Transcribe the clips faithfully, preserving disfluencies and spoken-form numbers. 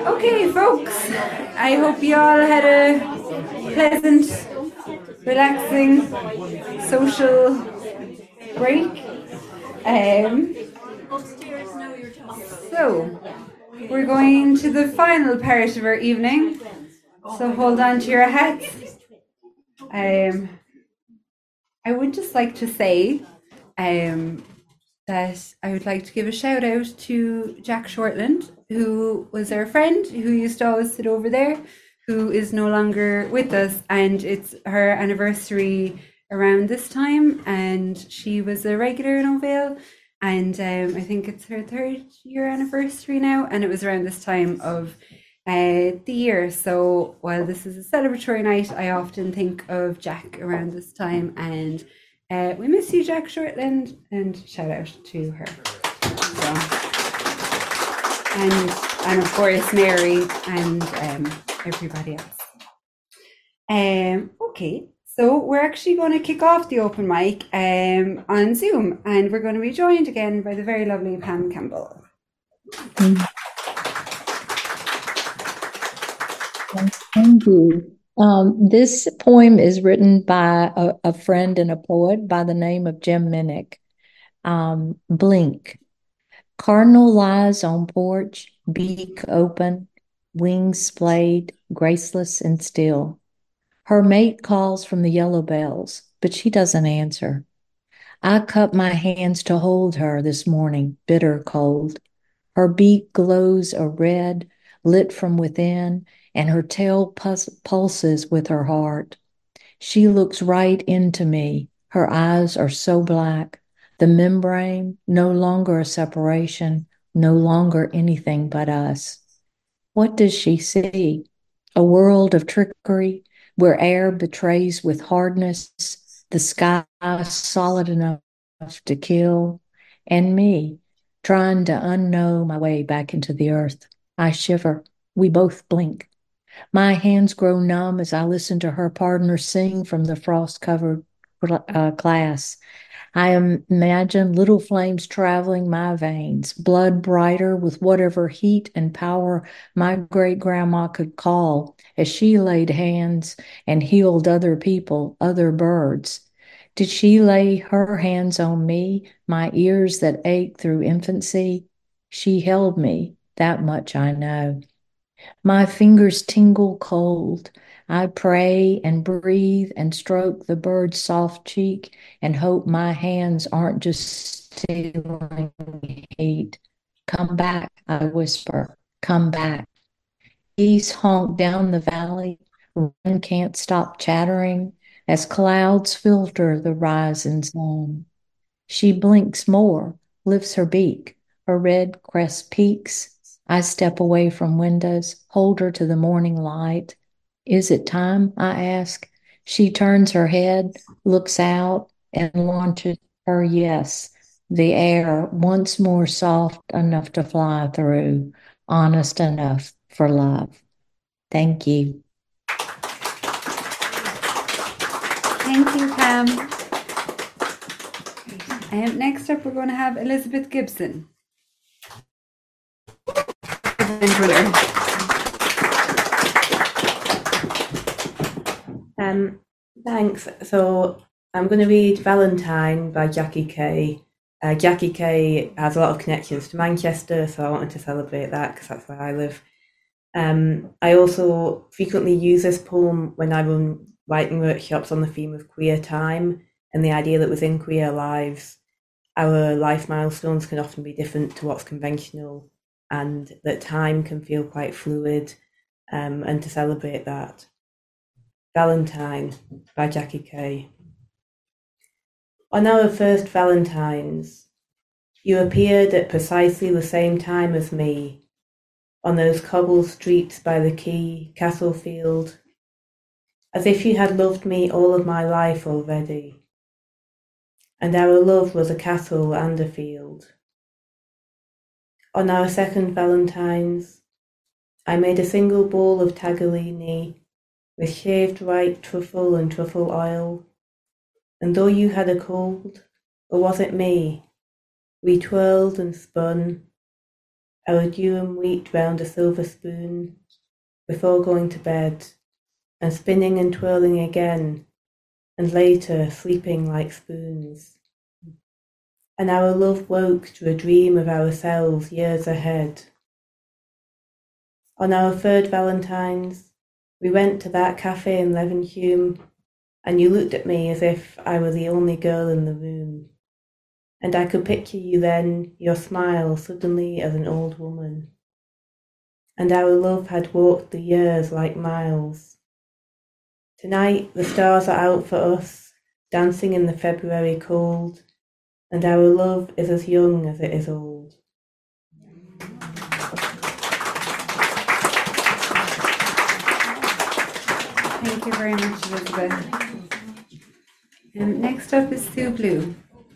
Okay, folks, I hope you all had a pleasant, relaxing, social break. Um, so, we're going to the final part of our evening, so hold on to your hats. Um, I would just like to say um, that I would like to give a shout out to Jack Shortland, who was our friend who used to always sit over there, who is no longer with us, and it's her anniversary around this time, and she was a regular in Ovale, and um, I think it's her third year anniversary now, and it was around this time of uh, the year. So while this is a celebratory night, I often think of Jack around this time, and uh, we miss you, Jack Shortland, and shout out to her. So, and and of course Mary and um, everybody else. Um, okay, so we're actually going to kick off the open mic um, on Zoom, and we're going to be joined again by the very lovely Pam Campbell. Thank you. Um, this poem is written by a, a friend and a poet by the name of Jim Minnick. Um, Blink. Cardinal lies on porch, beak open, wings splayed, graceless and still. Her mate calls from the yellow bells, but she doesn't answer. I cup my hands to hold her this morning, bitter cold. Her beak glows a red, lit from within, and her tail pus- pulses with her heart. She looks right into me. Her eyes are so black. The membrane, no longer a separation, no longer anything but us. What does she see? A world of trickery where air betrays with hardness, the sky solid enough to kill, and me trying to unknow my way back into the earth. I shiver. We both blink. My hands grow numb as I listen to her partner sing from the frost-covered uh, glass. I imagine little flames traveling my veins, blood brighter with whatever heat and power my great-grandma could call as she laid hands and healed other people, other birds. Did she lay her hands on me, my ears that ached through infancy? She held me, that much I know. My fingers tingle cold. I pray and breathe and stroke the bird's soft cheek and hope my hands aren't just stealing heat. Come back, I whisper. Come back. Geese honk down the valley. Wren can't stop chattering as clouds filter the rising sun. She blinks more, lifts her beak. Her red crest peaks. I step away from windows, hold her to the morning light. Is it time? I ask. She turns her head, looks out, and launches her yes. The air once more soft enough to fly through, honest enough for love. Thank you. Thank you, Pam. Um, next up, we're going to have Elizabeth Gibson. Um, thanks. So I'm going to read Valentine by Jackie Kay. Uh, Jackie Kay has a lot of connections to Manchester, so I wanted to celebrate that because that's where I live. Um, I also frequently use this poem when I run writing workshops on the theme of queer time and the idea that within queer lives, our life milestones can often be different to what's conventional, and that time can feel quite fluid, um, and to celebrate that. Valentine by Jackie Kay. On our first Valentines, you appeared at precisely the same time as me, on those cobbled streets by the quay, Castlefield, as if you had loved me all of my life already, and our love was a castle and a field. On our second Valentines, I made a single bowl of tagalini with shaved white truffle and truffle oil, and though you had a cold, or was it me, we twirled and spun, our durum wheat round a silver spoon, before going to bed, and spinning and twirling again, and later sleeping like spoons. And our love woke to a dream of ourselves years ahead. On our third Valentine's, we went to that cafe in Levenhulme, and you looked at me as if I were the only girl in the room. And I could picture you then, your smile suddenly as an old woman. And our love had walked the years like miles. Tonight the stars are out for us, dancing in the February cold, and our love is as young as it is old. Thank you very much, Elizabeth. Um, next up is Sue Blue.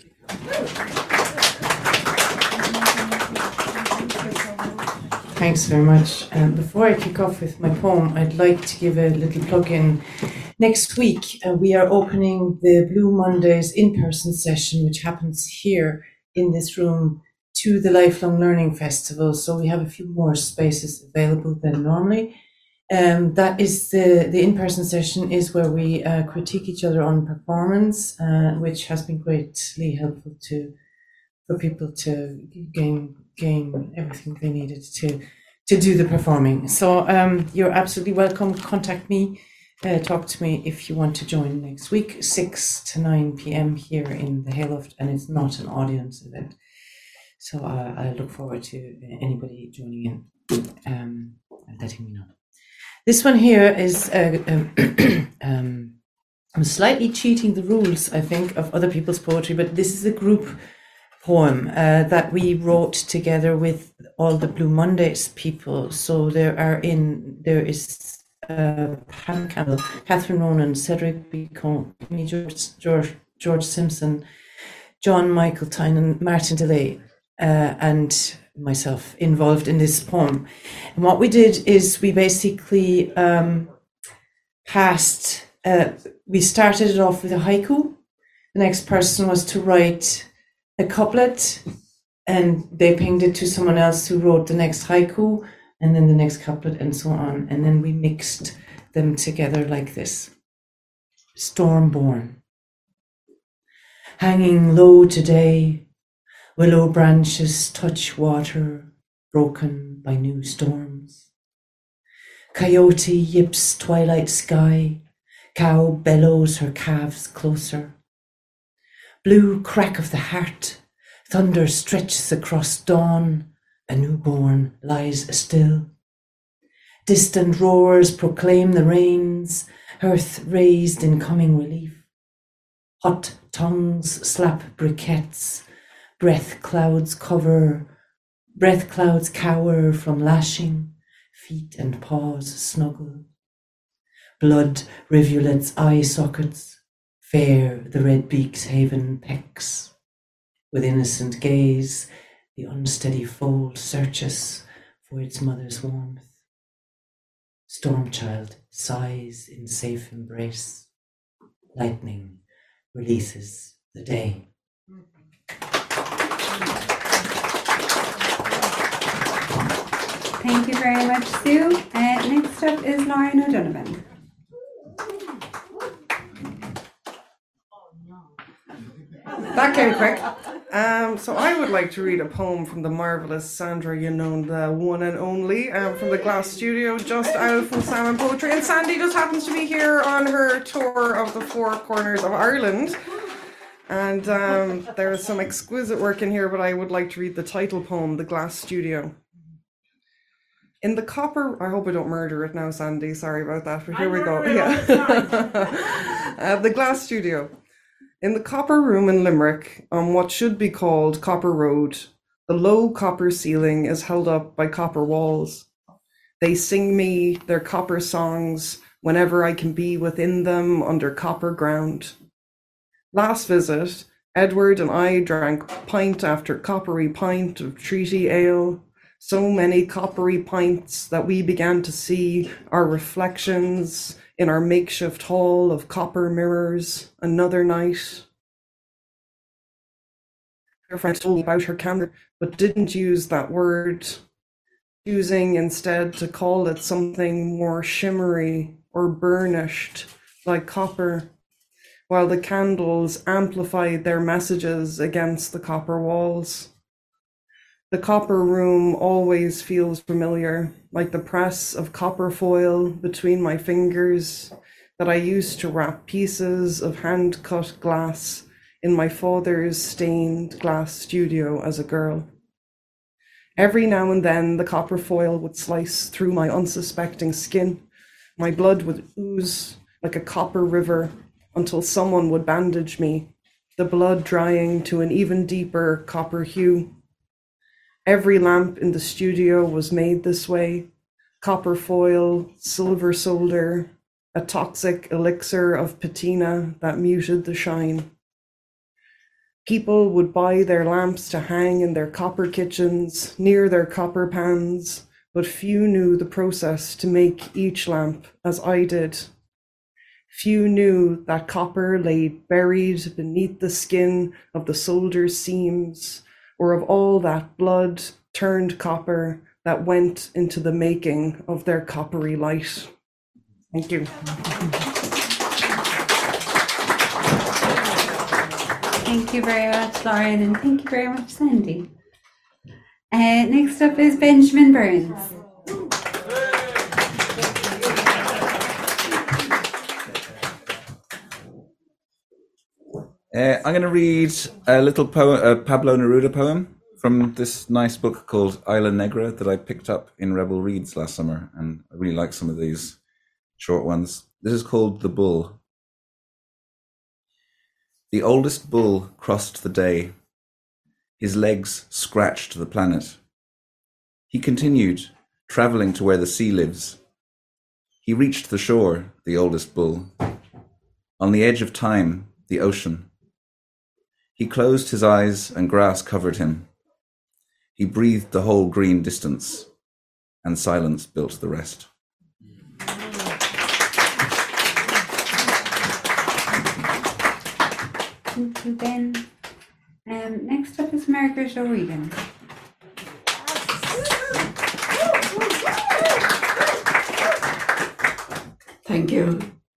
Thanks very much. Um, before I kick off with my poem, I'd like to give a little plug in. Next week, uh, we are opening the Blue Mondays in-person session, which happens here in this room, to the Lifelong Learning Festival. So we have a few more spaces available than normally. Um, that is the, the in-person session is where we uh, critique each other on performance, uh, which has been greatly helpful to for people to gain gain everything they needed to to do the performing. So um, you're absolutely welcome. Contact me, uh, talk to me if you want to join next week, six to nine p.m. here in the Hayloft, and it's not an audience event. So uh, I look forward to anybody joining in um, and letting me know. This one here is, uh, um, um, I'm slightly cheating the rules, I think, of other people's poetry, but this is a group poem uh, that we wrote together with all the Blue Mondays people. So there are in, there is uh, Pam Campbell, Catherine Ronan, Cedric Bicon, George, George, George Simpson, John Michael Tynan, Martin DeLay, uh, and myself involved in this poem. And what we did is we basically um, passed, uh, we started it off with a haiku. The next person was to write a couplet, and they pinged it to someone else who wrote the next haiku, and then the next couplet, and so on. And then we mixed them together like this. Stormborn. Hanging low today, willow branches touch water broken by new storms. Coyote yips twilight sky, cow bellows her calves closer. Blue crack of the heart, thunder stretches across dawn, a newborn lies still. Distant roars proclaim the rains, earth raised in coming relief. Hot tongues slap briquettes, breath clouds cover, breath clouds cower from lashing, feet and paws snuggle. Blood rivulets eye sockets, fair the red beak's haven pecks. With innocent gaze, the unsteady foal searches for its mother's warmth. Stormchild sighs in safe embrace. Lightning releases the day. Thank you very much, Sue. Uh, next up is Lauren O'Donovan. That came quick. Um, so I would like to read a poem from the marvellous Sandra Yanone, the one and only, um, from the Glass Studio, just out from Salmon Poetry. And Sandy just happens to be here on her tour of the four corners of Ireland. And um, there is some exquisite work in here, but I would like to read the title poem, The Glass Studio. In the copper, I hope I don't murder it now, Sandy, sorry about that, but here we go. Yeah. uh, the Glass Studio. In the copper room in Limerick, on what should be called Copper Road, the low copper ceiling is held up by copper walls. They sing me their copper songs whenever I can be within them under copper ground. Last visit, Edward and I drank pint after coppery pint of treaty ale, so many coppery pints that we began to see our reflections in our makeshift hall of copper mirrors another night. Her friend told me about her camera, but didn't use that word. choosing instead to call it something more shimmery or burnished, like copper, while the candles amplified their messages against the copper walls. The copper room always feels familiar, like the press of copper foil between my fingers that I used to wrap pieces of hand-cut glass in my father's stained glass studio as a girl. Every now and then, the copper foil would slice through my unsuspecting skin. My blood would ooze like a copper river until someone would bandage me, the blood drying to an even deeper copper hue. Every lamp in the studio was made this way: copper foil, silver solder, a toxic elixir of patina that muted the shine. People would buy their lamps to hang in their copper kitchens, near their copper pans, but few knew the process to make each lamp, as I did. Few knew that copper lay buried beneath the skin of the solder's seams, or of all that blood turned copper that went into the making of their coppery light. Thank you. Thank you very much, Lauren, and thank you very much, Sandy. Uh, next up is Benjamin Burns. Uh, I'm going to read a little poem, a Pablo Neruda poem from this nice book called Isla Negra that I picked up in Rebel Reads last summer, and I really like some of these short ones. This is called The Bull. The oldest bull crossed the day. His legs scratched the planet. He continued, traveling to where the sea lives. He reached the shore, the oldest bull. On the edge of time, the ocean. He closed his eyes and grass covered him. He breathed the whole green distance, and silence built the rest. Thank you, Ben. Um, next up is Margaret O'Regan. Thank you.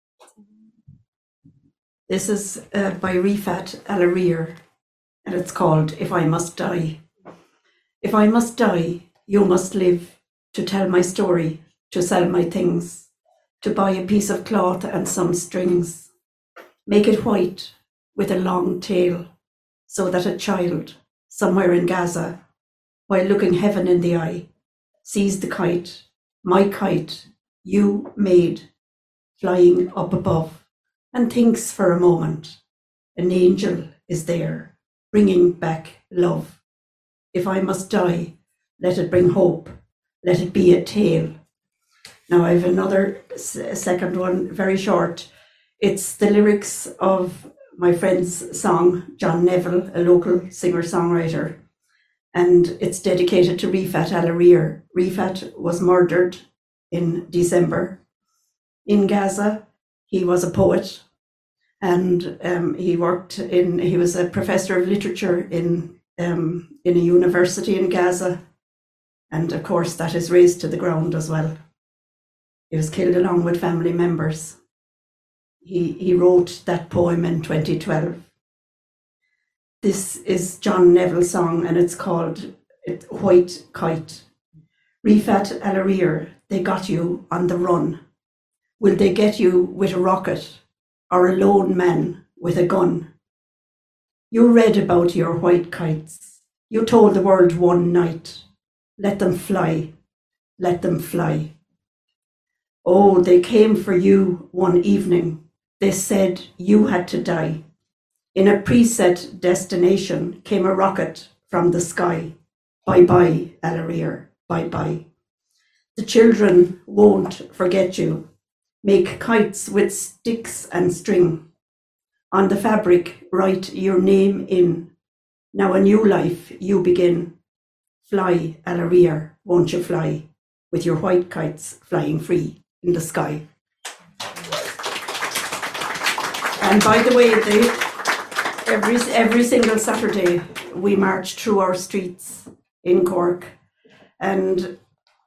This is uh, by Rifat Alarir, and it's called If I Must Die. If I must die, you must live, to tell my story, to sell my things, to buy a piece of cloth and some strings. Make it white with a long tail, so that a child, somewhere in Gaza, while looking heaven in the eye, sees the kite, my kite, you made, flying up above, and thinks for a moment, an angel is there, bringing back love. If I must die, let it bring hope, let it be a tale. Now I have another second one, very short. It's the lyrics of my friend's song, John Neville, a local singer-songwriter, and it's dedicated to Rifat Alarir. Rifat was murdered in December in Gaza. He was a poet, and um, he worked in, he was a professor of literature in, um, in a university in Gaza. And of course, that is razed to the ground as well. He was killed along with family members. He, he wrote that poem in twenty twelve. This is John Neville's song, and it's called White Kite. Rifat Alarir, they got you on the run. Will they get you with a rocket or a lone man with a gun? You read about your white kites. You told the world one night, let them fly, let them fly. Oh, they came for you one evening. They said you had to die. In a preset destination came a rocket from the sky. Bye-bye, Alarir, bye-bye. The children won't forget you. Make kites with sticks and string. On the fabric, write your name in. Now a new life you begin. Fly, Alarir, won't you fly, with your white kites flying free in the sky. And by the way, they, every, every single Saturday we march through our streets in Cork, and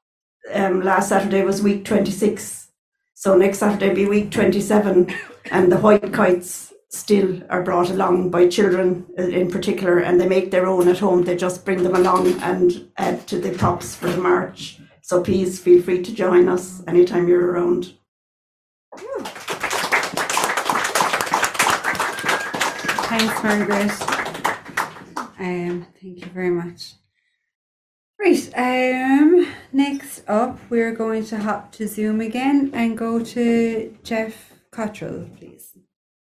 um, last Saturday was week twenty-six. So next Saturday will be week twenty-seven. And the white kites still are brought along by children in particular, and they make their own at home. They just bring them along and add to the props for the march. So please feel free to join us anytime you're around. Thanks, Margaret. Um, thank you very much. Right, um, next up, we're going to hop to Zoom again and go to Jeff Cottrell, please.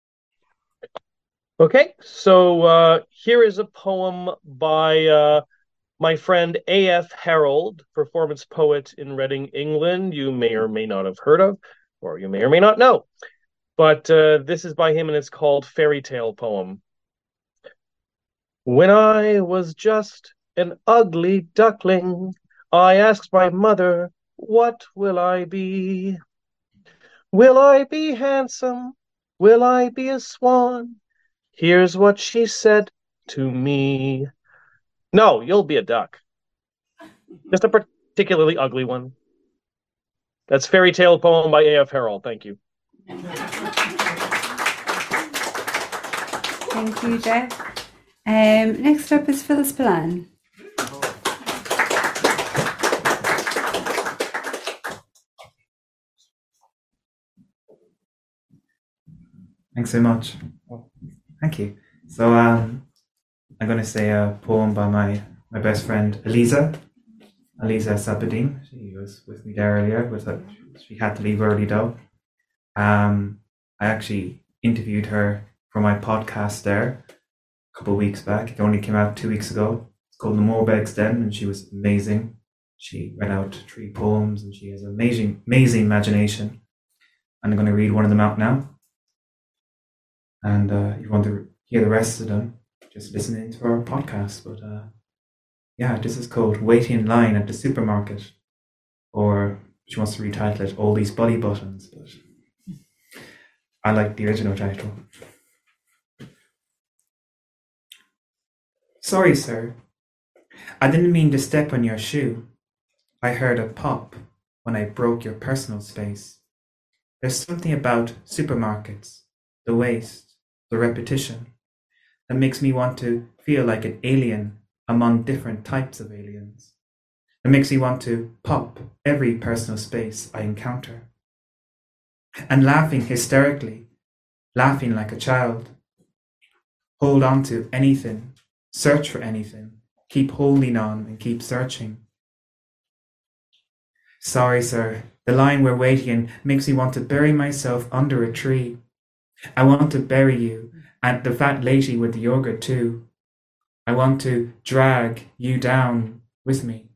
Okay, so uh, here is a poem by uh, my friend A F Harold, performance poet in Reading, England. You may or may not have heard of, or you may or may not know. But uh, this is by him, and it's called Fairy Tale Poem. When I was just an ugly duckling, I asked my mother, what will I be? Will I be handsome? Will I be a swan? Here's what she said to me. No, you'll be a duck. Just a particularly ugly one. That's Fairy Tale Poem by A F Harold. Thank you. Thank you, Jeff. Um, next up is Phyllis Palan. Thanks so much. Well, thank you. So um, I'm going to say a poem by my, my best friend, Eliza. Eliza Sabadine. She was with me there earlier. With a, she had to leave early though. Um, I actually interviewed her for my podcast there a couple of weeks back. It only came out two weeks ago. It's called The Morbegs Den, and she was amazing. She read out three poems, and she has an amazing, amazing imagination. I'm going to read one of them out now. And uh, if you want to hear the rest of them, just listen into our podcast. But uh, yeah, this is called Waiting in Line at the Supermarket. Or she wants to retitle it All These Body Buttons. But I like the original title. Sorry, sir. I didn't mean to step on your shoe. I heard a pop when I broke your personal space. There's something about supermarkets, the waste, the repetition, that makes me want to feel like an alien among different types of aliens. That makes me want to pop every personal space I encounter. And laughing hysterically, laughing like a child. Hold on to anything, search for anything, keep holding on and keep searching. Sorry, sir, the line we're waiting in makes me want to bury myself under a tree. I want to bury you, and the fat lady with the yogurt too. I want to drag you down with me.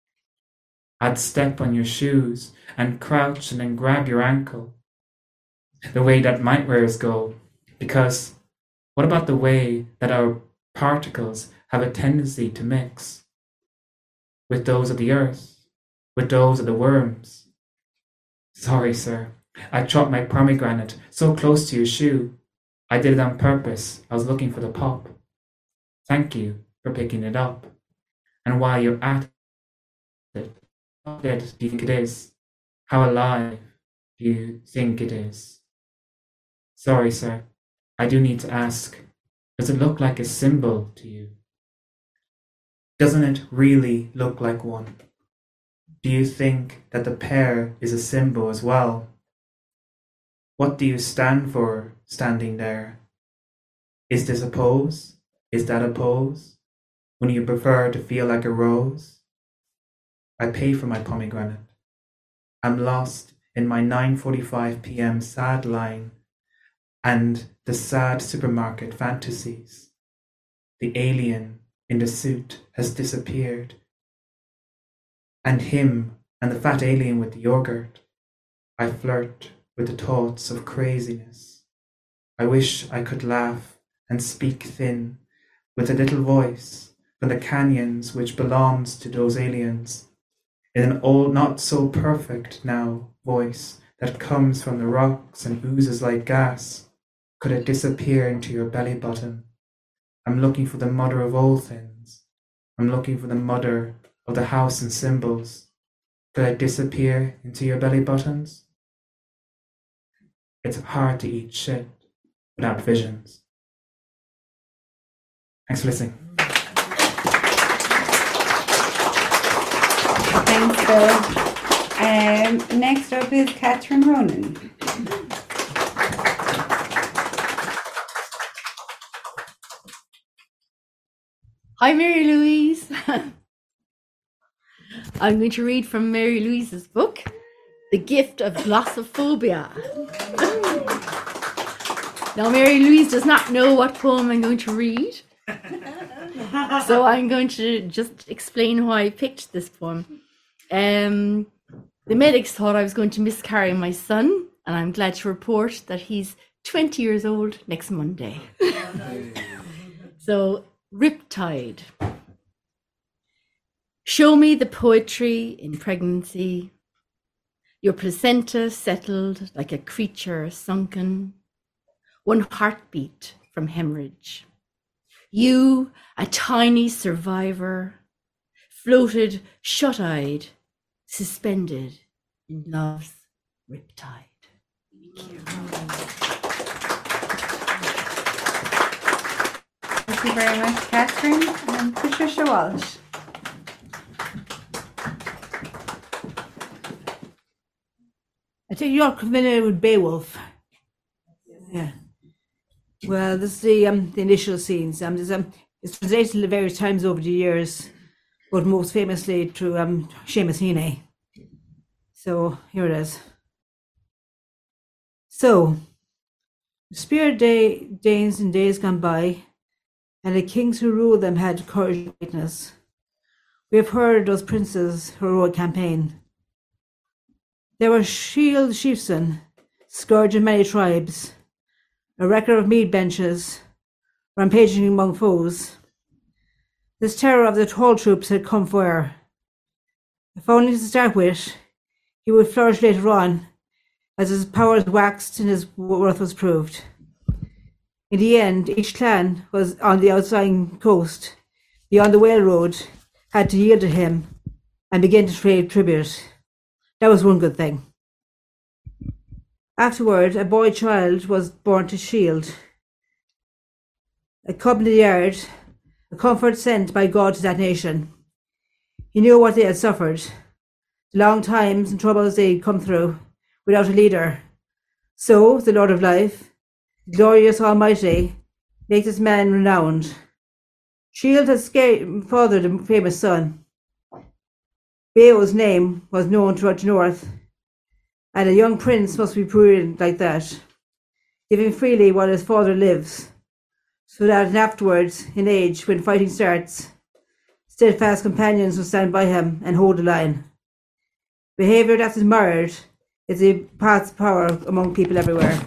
I'd step on your shoes and crouch and then grab your ankle, the way that nightmares go, because what about the way that our particles have a tendency to mix with those of the earth, with those of the worms? Sorry, sir. I chopped my pomegranate so close to your shoe. I did it on purpose. I was looking for the pop. Thank you for picking it up. And while you're at it, how dead do you think it is? How alive do you think it is? Sorry, sir. I do need to ask, does it look like a symbol to you? Doesn't it really look like one? Do you think that the pear is a symbol as well? What do you stand for standing there? Is this a pose? Is that a pose? When you prefer to feel like a rose? I pay for my pomegranate. I'm lost in my nine forty-five p m sad line and the sad supermarket fantasies. The alien in the suit has disappeared. And him and the fat alien with the yogurt. I flirt with the thoughts of craziness. I wish I could laugh and speak thin with a little voice from the canyons which belongs to those aliens, in an old not so perfect now voice that comes from the rocks and oozes like gas. Could it disappear into your belly button? I'm looking for the mother of all things. I'm looking for the mother of the house and symbols. Could I disappear into your belly buttons? It's hard to eat shit without visions. Thanks for listening. Thanks, Bill. Um, next up is Catherine Ronan. Hi, Mary Louise. I'm going to read from Mary Louise's book, The Gift of Glossophobia. Now, Mary Louise does not know what poem I'm going to read, so I'm going to just explain why I picked this poem. Um, the medics thought I was going to miscarry my son, and I'm glad to report that he's twenty years old next Monday. So, Riptide. Show me the poetry in pregnancy, your placenta settled like a creature sunken, one heartbeat from hemorrhage. You, a tiny survivor, floated shut-eyed, suspended in love's riptide. Thank you. Thank you very much, Catherine. And Patricia Walsh. I think you're familiar with Beowulf. Yeah. Well, this is the um the initial scenes. Um, there's, um it's translated at various times over the years, but most famously through um Seamus Heaney. So here it is. So, the spear day Danes in days gone by, and the kings who ruled them had courage and greatness. We have heard those princes' heroic campaign. There were shield chieftain, scourge of many tribes, a wrecker of mead benches, rampaging among foes. This terror of the tall troops had come for air. If only to start with, he would flourish later on, as his powers waxed and his worth was proved. In the end, each clan was on the outside coast, beyond the whale road, had to yield to him and begin to trade tribute. That was one good thing. Afterward, a boy child was born to shield. A cub in the yard, a comfort sent by God to that nation. He knew what they had suffered, the long times and troubles they'd come through without a leader. So, the Lord of Life, the glorious Almighty, makes this man renowned. Shield had fathered a famous son. Beowulf's name was known throughout the north, and a young prince must be prudent like that, giving freely while his father lives, so that afterwards, in age, when fighting starts, steadfast companions will stand by him and hold the line. Behaviour that is admired is the path of power among people everywhere.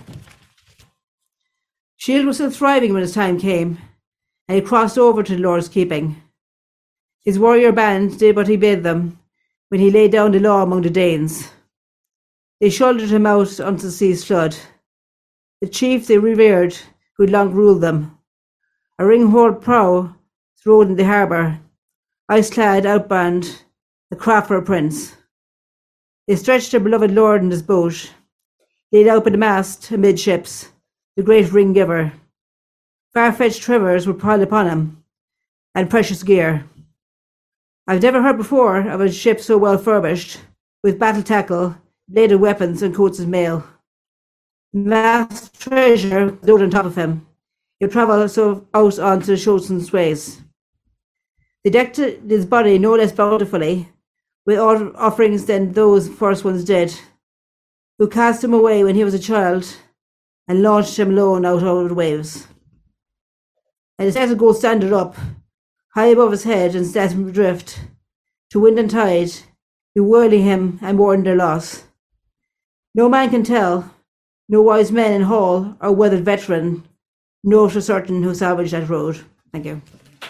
Shield was still thriving when his time came, and he crossed over to the Lord's keeping. His warrior band did what he bade them, when he laid down the law among the Danes. They shouldered him out unto the sea's flood. The chief they revered, who had long ruled them. A ring-holed prow rode in the harbour, ice-clad outbound, the craft for a prince. They stretched their beloved lord in his boat, laid out by the mast amidships, the great ring-giver. Far-fetched treasures were piled upon him, and precious gear. I've never heard before of a ship so well furbished, with battle tackle, bladed weapons, and coats of mail. Vast treasure loaded on top of him. He'll travel so out onto the Shoalson's ways. They decked his body no less bountifully, with all offerings than those first ones did, who cast him away when he was a child, and launched him alone out over the waves. And his settle gold standard up, high above his head and set him adrift, to wind and tide, bewailing him and mourning their loss. No man can tell, no wise men in hall or weathered veteran, know for certain who salvaged that road. Thank you.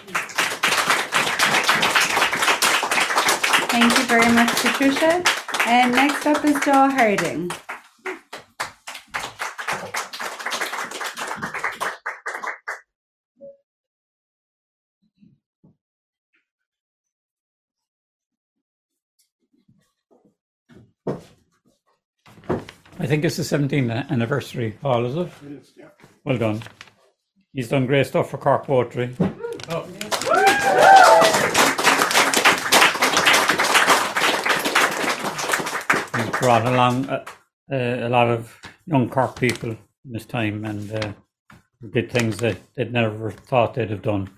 Thank you very much, Patricia. And next up is Daw Harding. I think it's the seventeenth anniversary, Paul, is it? It is, yeah. Well done. He's done great stuff for Cork Poetry. Oh. He's brought along a, a, a lot of young Cork people in this time, and uh, did things that they'd never thought they'd have done.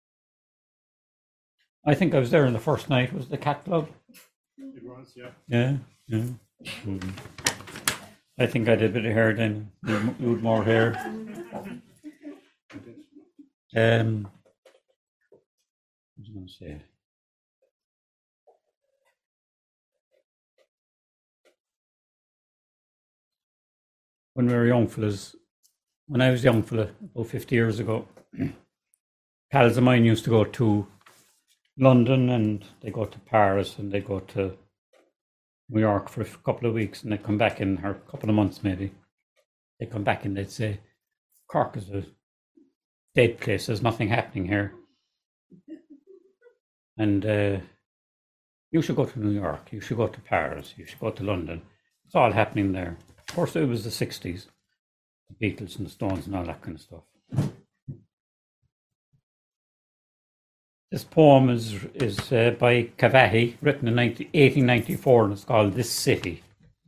I think I was there on the first night. Was the Cat Club? It was, yeah. Yeah, yeah. Mm. I think I did a bit of hair then. You had more hair. Um, what was I going to say? When we were young fellas, when I was young fella, about fifty years ago, pals of mine used to go to London, and they go to Paris, and they go to New York for a couple of weeks, and they come back in, or a couple of months maybe. They come back and they'd say, Cork is a dead place, there's nothing happening here. And uh, you should go to New York, you should go to Paris, you should go to London. It's all happening there. Of course, it was the sixties, the Beatles and the Stones and all that kind of stuff. This poem is is uh, by Cavahie, written in eighteen ninety-four, and it's called This City.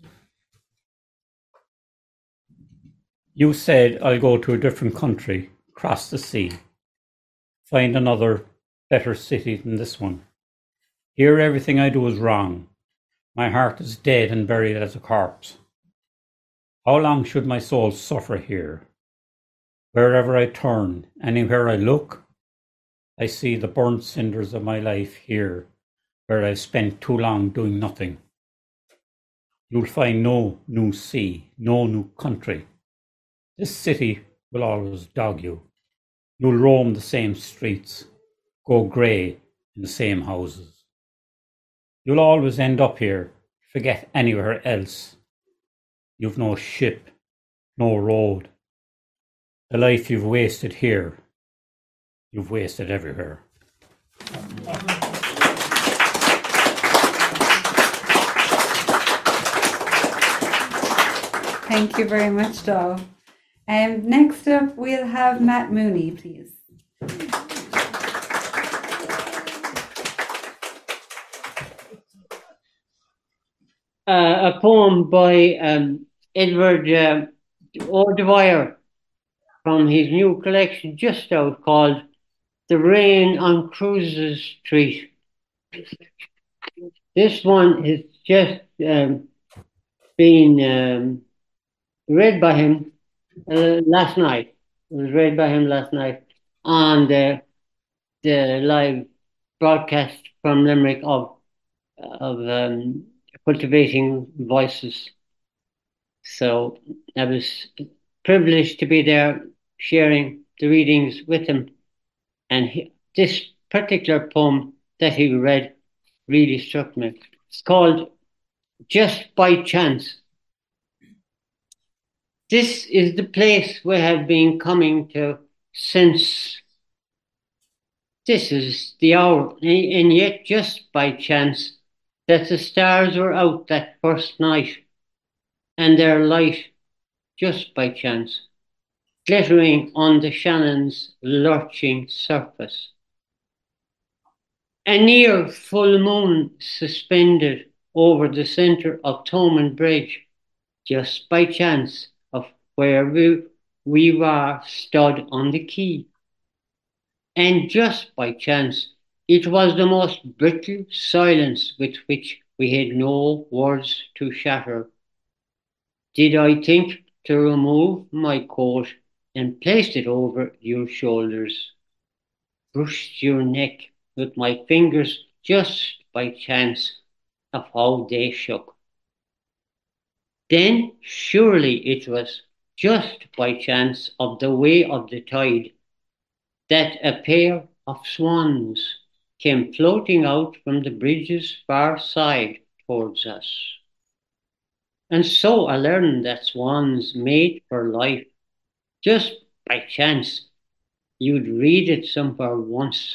You said, I'll go to a different country, cross the sea, find another better city than this one. Here everything I do is wrong. My heart is dead and buried as a corpse. How long should my soul suffer here? Wherever I turn, anywhere I look, I see the burnt cinders of my life here, where I've spent too long doing nothing. You'll find no new sea, no new country. This city will always dog you. You'll roam the same streets, go grey in the same houses. You'll always end up here, forget anywhere else. You've no ship, no road. The life you've wasted here, you've wasted everywhere. Thank you very much, Doll. Um, next up, we'll have Matt Mooney, please. Uh, a poem by um, Edward uh, O'Dwyer from his new collection just out called The Rain on Cruises Street. This one is just um, been um, read by him uh, last night. It was read by him last night on the, the live broadcast from Limerick of, of um, Cultivating Voices. So I was privileged to be there sharing the readings with him. And he, this particular poem that he read really struck me. It's called Just by Chance. This is the place we have been coming to since. This is the hour, and yet just by chance that the stars were out that first night, and their light, just by chance, glittering on the Shannon's lurching surface. A near full moon suspended over the centre of Thomond Bridge, just by chance of where we, we were stood on the quay. And just by chance, it was the most brittle silence with which we had no words to shatter. Did I think to remove my coat and placed it over your shoulders, brushed your neck with my fingers just by chance of how they shook. Then surely it was just by chance of the way of the tide that a pair of swans came floating out from the bridge's far side towards us. And so I learned that swans mate for life. Just by chance, you'd read it somewhere once,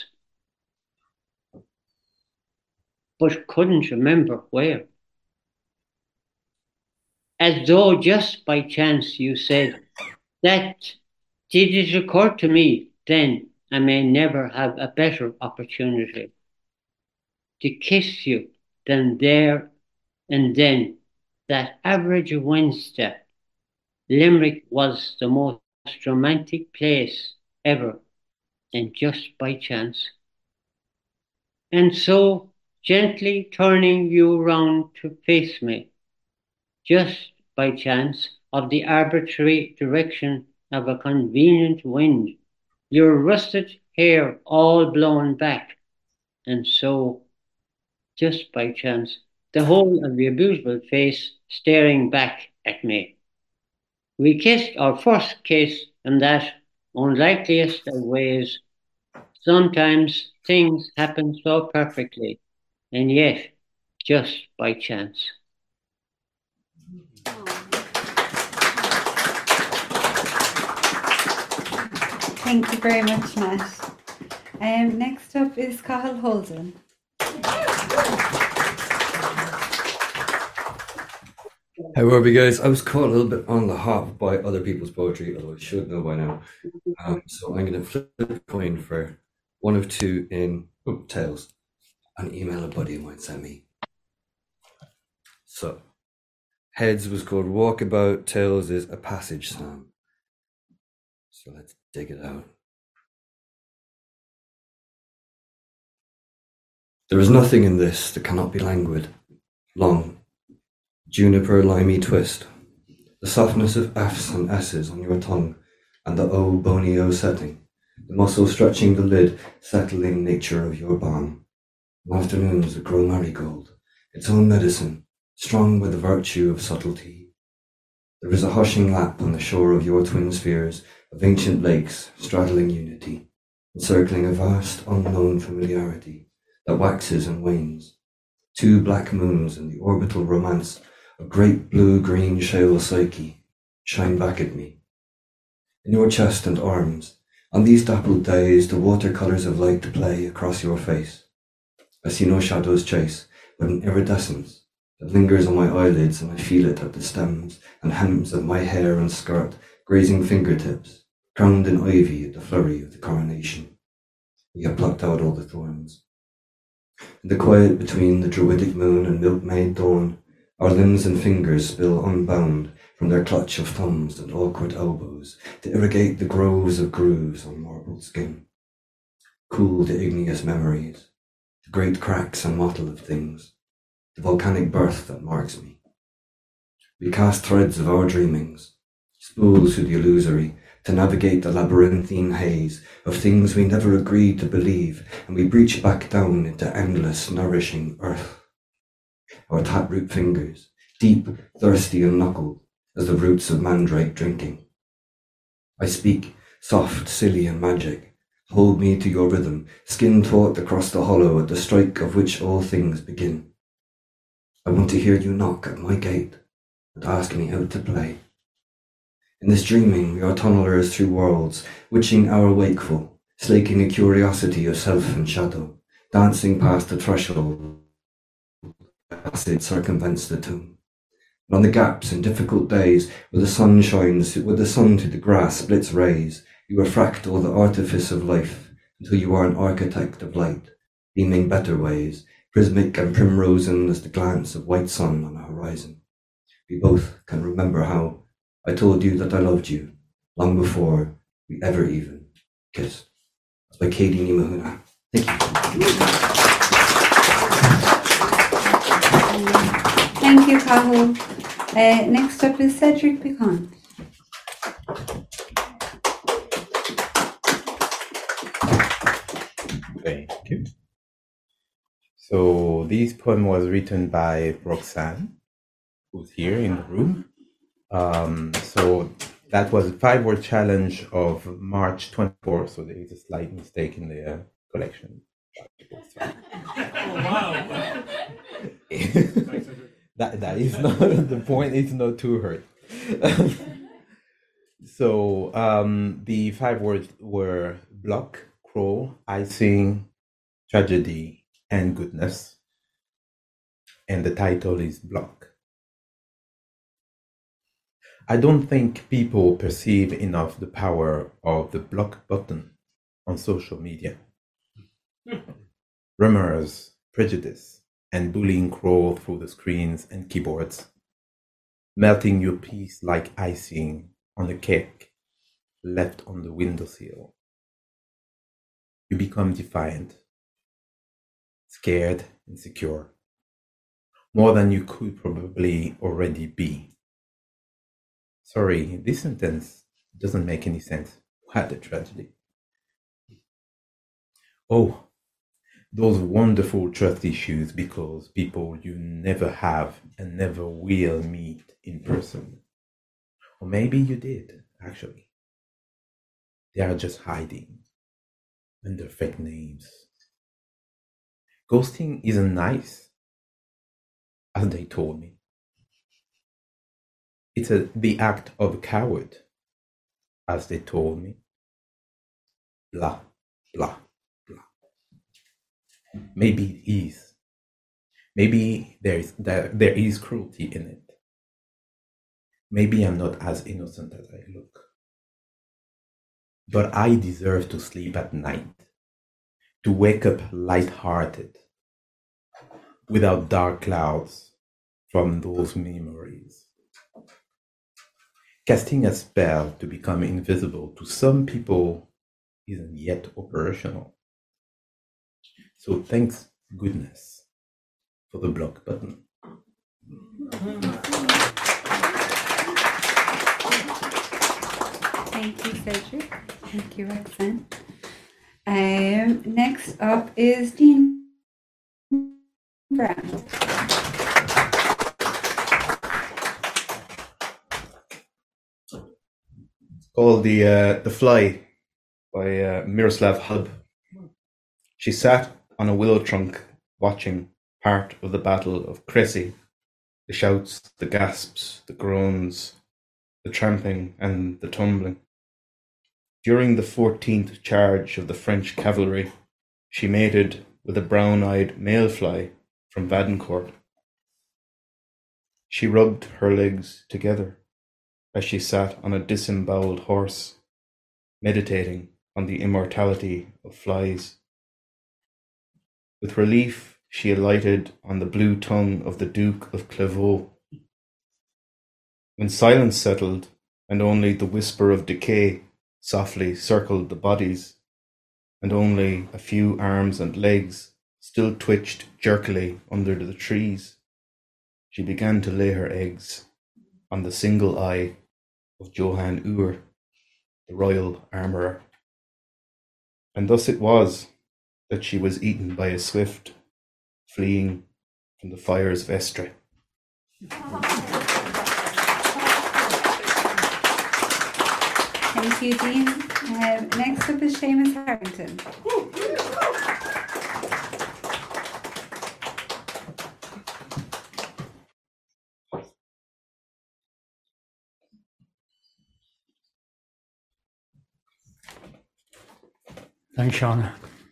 but couldn't remember where. as though just by chance you said, that did it occur to me, then I may never have a better opportunity to kiss you than there and then, that average Wednesday, Limerick was the most romantic place ever, and just by chance. And so, gently turning you round to face me, just by chance of the arbitrary direction of a convenient wind, your russet hair all blown back, and so, just by chance, the whole of your beautiful face staring back at me. We kissed our first kiss in that unlikeliest of ways. Sometimes things happen so perfectly, and yet just by chance. Thank you very much, Matt. Um, next up is Cathal Holden. How are we, guys? I was caught a little bit on the hop by other people's poetry, although I should know by now. Um, so I'm going to flip a coin for one of two in oh, tails and email a buddy of mine sent me. So heads was called Walkabout, tails is A Passage Psalm. So let's dig it out. There is nothing in this that cannot be languid, long, juniper limey twist, the softness of F's and S's on your tongue, and the O bony O setting, the muscle stretching the lid, settling nature of your balm. Afternoons that grow marigold, its own medicine, strong by the virtue of subtlety. There is a hushing lap on the shore of your twin spheres of ancient lakes straddling unity, encircling a vast unknown familiarity that waxes and wanes. Two black moons in the orbital romance of great blue-green shale psyche shine back at me. In your chest and arms, on these dappled days, the watercolors of light play across your face. I see no shadows chase, but an iridescence that lingers on my eyelids, and I feel it at the stems and hems of my hair and skirt, grazing fingertips, crowned in ivy at the flurry of the coronation. We have plucked out all the thorns. In the quiet between the druidic moon and milkmaid dawn, our limbs and fingers spill unbound from their clutch of thumbs and awkward elbows to irrigate the groves of grooves on marbled skin. Cool the igneous memories, the great cracks and mottle of things, the volcanic birth that marks me. We cast threads of our dreamings, spool through the illusory, to navigate the labyrinthine haze of things we never agreed to believe, and we breach back down into endless, nourishing earth. Our taproot fingers, deep, thirsty and knuckled as the roots of mandrake drinking. I speak, soft, silly and magic. Hold me to your rhythm, skin taut across the hollow at the strike of which all things begin. I want to hear you knock at my gate and ask me out to play. In this dreaming, we are tunnelers through worlds, witching our wakeful, slaking a curiosity of self and shadow, dancing past the threshold as it circumvents the tomb. And on the gaps in difficult days, where the sun shines, where the sun through the grass splits rays, you refract all the artifice of life until you are an architect of light, beaming better ways, prismic and primrosen as the glance of white sun on a horizon. We both can remember how I told you that I loved you, long before we ever even kissed. That's by Katie Nimahuna. Thank you. Thank you, Cathal. Uh, next up is Cedric Picon. Thank you. So this poem was written by Roxanne, who's here in the room. Um, so that was a five-word challenge of March twenty-fourth. So there is a slight mistake in the uh, collection. Oh, wow. that that is not the point. It's not too hurt. So um, the five words were block, crawl, icing, tragedy, and goodness. And the title is Block. I don't think people perceive enough the power of the block button on social media. Rumors, prejudice, and bullying crawl through the screens and keyboards, melting your peace like icing on a cake left on the windowsill. You become defiant, scared, insecure, more than you could probably already be. Sorry, this sentence doesn't make any sense. What a tragedy. Oh, those wonderful trust issues because people you never have and never will meet in person. Or maybe you did, actually. They are just hiding under fake names. Ghosting isn't nice, as they told me. It's a, the act of a coward, as they told me. Blah, blah, blah. Maybe it is. Maybe there is, there, there is cruelty in it. Maybe I'm not as innocent as I look. But I deserve to sleep at night, to wake up light-hearted, without dark clouds from those memories. Casting a spell to become invisible to some people isn't yet operational. So thanks goodness for the block button. Thank you, Cedric. Thank you, Roxanne. Um, next up is Dean Brown. Called the uh, the Fly by uh, Miroslav Hub. She sat on a willow trunk watching part of the Battle of Crécy, the shouts, the gasps, the groans, the tramping and the tumbling. During the fourteenth charge of the French cavalry, she mated with a brown-eyed male fly from Vadencourt. She rubbed her legs together as she sat on a disemboweled horse, meditating on the immortality of flies. With relief, she alighted on the blue tongue of the Duke of Clairvaux. When silence settled, and only the whisper of decay softly circled the bodies, and only a few arms and legs still twitched jerkily under the trees, she began to lay her eggs on the single eye of Johann Ur, the royal armourer. And thus it was that she was eaten by a swift, fleeing from the fires of Estre. Thank you, Dean. Um, next up is Seamus Harrington. Thanks, Shauna.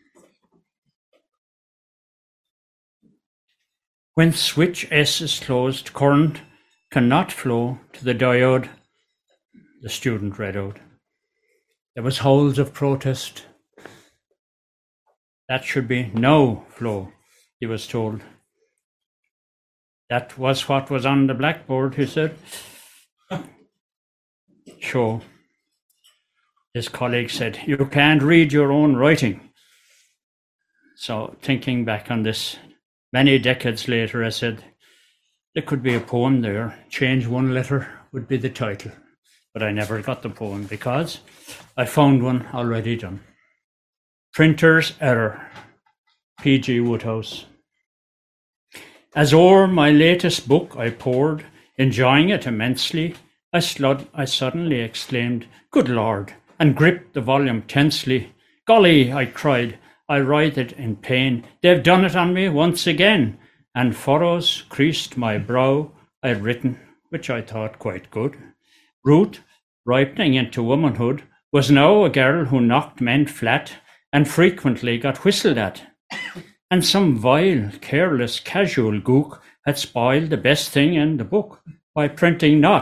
When switch S is closed, current cannot flow to the diode, the student read out. There was howls of protest. That should be no flow, he was told. That was what was on the blackboard, he said. Sure. His colleague said, you can't read your own writing. So thinking back on this, many decades later, I said, there could be a poem there. Change one letter would be the title. But I never got the poem because I found one already done. Printer's Error, P G Woodhouse. As o'er my latest book I pored, enjoying it immensely, I, slud- I suddenly exclaimed, good Lord, and gripped the volume tensely. Golly, I cried, I writhed in pain. They've done it on me once again. And furrows creased my brow. I'd written, which I thought quite good. Ruth, ripening into womanhood, was now a girl who knocked men flat and frequently got whistled at. And some vile, careless, casual gook had spoiled the best thing in the book by printing not,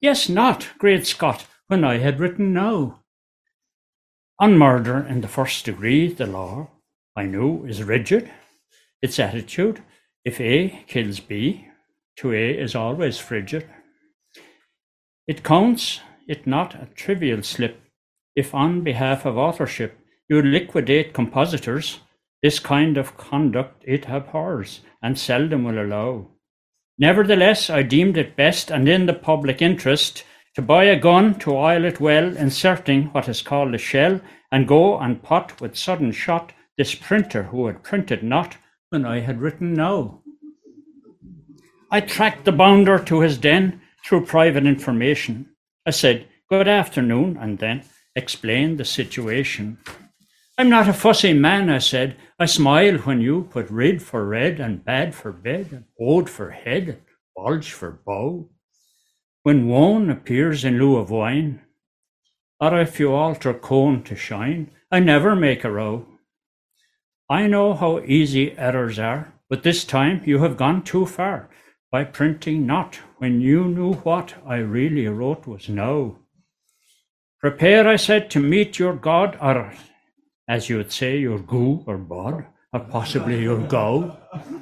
Yes, not, great Scott, when I had written no. On murder in the first degree, the law, I knew, is rigid. Its attitude, if A kills B, to A is always frigid. It counts it not a trivial slip if on behalf of authorship you liquidate compositors. This kind of conduct it abhors and seldom will allow. Nevertheless, I deemed it best and in the public interest to buy a gun to oil it well, inserting what is called a shell, and go and pot with sudden shot this printer who had printed not when I had written no. I tracked the bounder to his den through private information. I said, good afternoon, and then explained the situation. I'm not a fussy man, I said. I smile when you put rid for red and bad for bed, and ode for head, and bulge for bow. When wone appears in lieu of wine, or if you alter cone to shine, I never make a row. I know how easy errors are, but this time you have gone too far by printing not when you knew what I really wrote was no. Prepare, I said, to meet your God, or as you would say, your goo or bod, or possibly your go.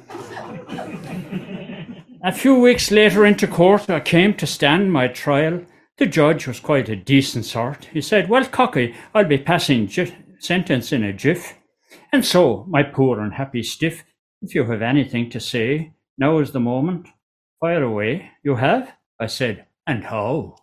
A few weeks later into court, I came to stand my trial. The judge was quite a decent sort. He said, well, cocky, I'll be passing j- sentence in a jiff. And so, my poor unhappy stiff, if you have anything to say, now is the moment. Fire away. You have? I said, and how?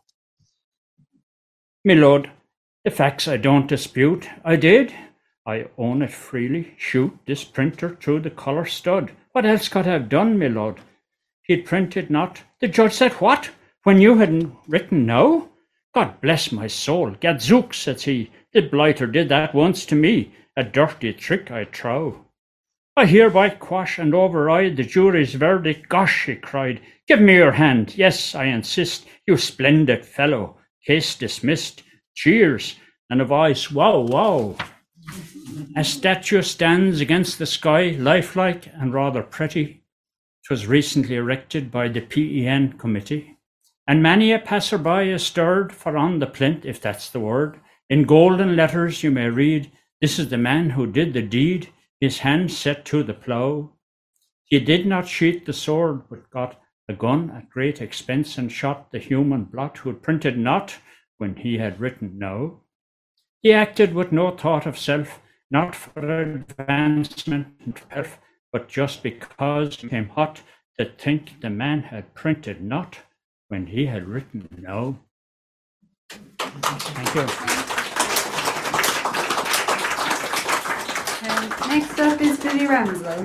Me lord, the facts I don't dispute. I did. I own it freely. Shoot this printer through the collar stud. What else could I have done, me lord? He'd printed not. The judge said, what? When you hadn't written no? God bless my soul. Gadzooks, says he. The blighter did that once to me. A dirty trick, I trow. I hereby quash and override the jury's verdict. Gosh, he cried. Give me your hand. Yes, I insist. You splendid fellow. Case dismissed. Cheers. And a voice, wow, wow. A statue stands against the sky, lifelike and rather pretty. 'Twas recently erected by the P E N committee. And many a passerby is stirred, for on the plinth, if that's the word, in golden letters you may read, this is the man who did the deed, his hand set to the plough. He did not sheath the sword, but got a gun at great expense and shot the human blot who printed not when he had written no. He acted with no thought of self, not for advancement and perf, but just because it came hot to think the man had printed not when he had written no. Thank you. Um, next up is Billy Ramslow.